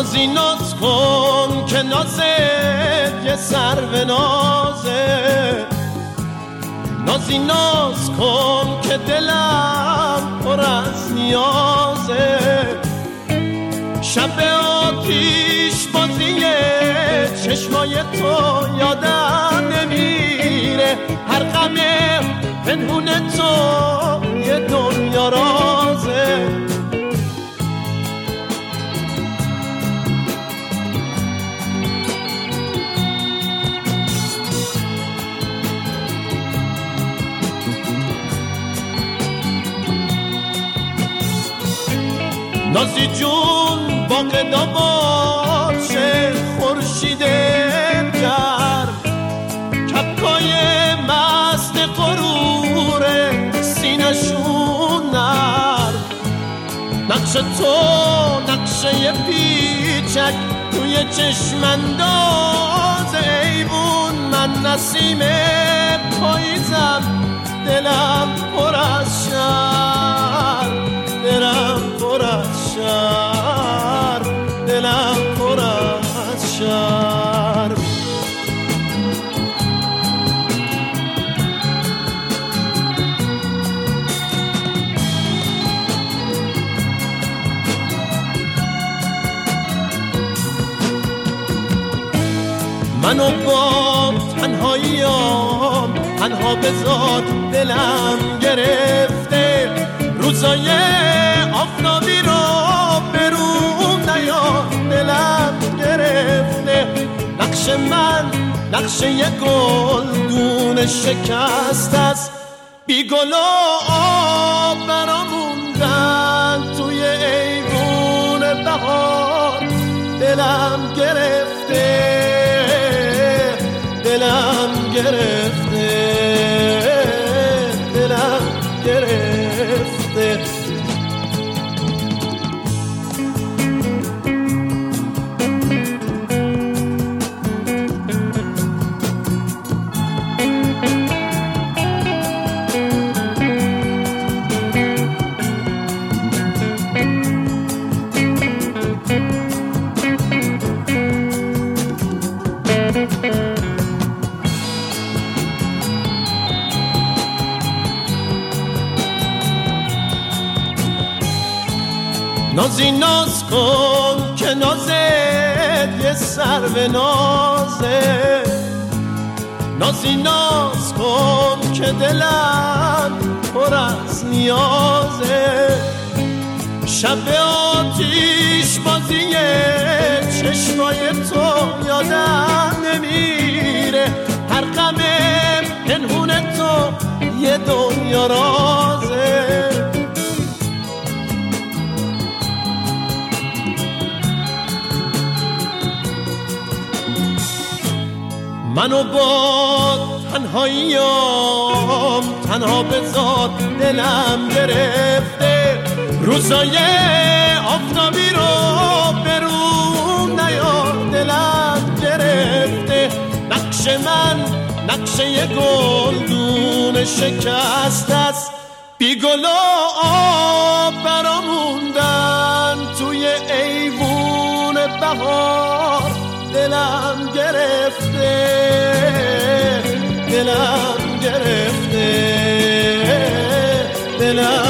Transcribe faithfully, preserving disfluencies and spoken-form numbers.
نازی ناز کن که نازت یه سر به نازه، نازی ناز کن که دلم پر از نیازه. شب آتیش بازیه چشمای تو یادم نمیره، هر غم پنهون تو یه دنیا رازه. نازی جون باقدا باشه خورشید گرم، کپکای مست غرور سینشون نرم. نقش تو نقشه پیچک توی چشم انداز ایوون، من نسیم پاییزم دلم پر از شر، دلم پر از شر، دلم پر از شر. منو با تنهاییام تنها بذار، دلم گرفته روزای آفتابی رو برون نیار، دلم گرفته. نقش من نقشه یه گلدون شکست است، بی گل و آب برا موندن توی ایوون بهار. دلم گرفته دلم گرفته دلم گرفته. نازی ناز کن که نازت یه سر به نازه، نازی ناز کن که دلم پر از نیازه. شب آتیش بازیه چشمای تو یادم نمیره، هر غم پنهون تو یه دنیا رازه. منو با تنهاییام تنها بذار، دلم گرفته روزای آفتابی رو برون نیار، دلم گرفته. نقش من نقشه یه گلدون شکست است، بی گل و آب برا موندن توی ایوون بهار. دلم گرفته دلم گرفته دلم